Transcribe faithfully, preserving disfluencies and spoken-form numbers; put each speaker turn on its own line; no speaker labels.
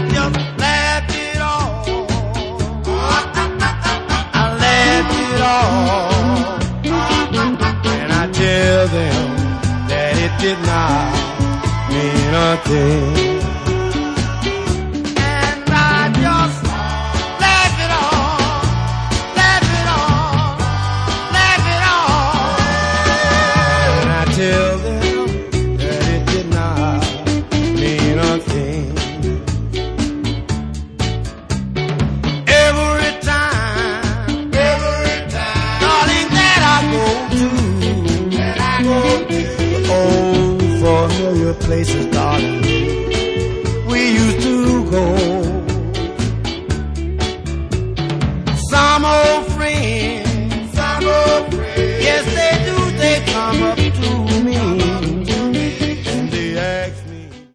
just laughed it off. I laughed it off. And I tell them that it did not mean a thing. And I just laugh it off, laugh it off, laugh it off. And I tell them that it did not mean a thing. Every time, every time, darling, that I go to, that I go to, old familiar places, darling, we used to go.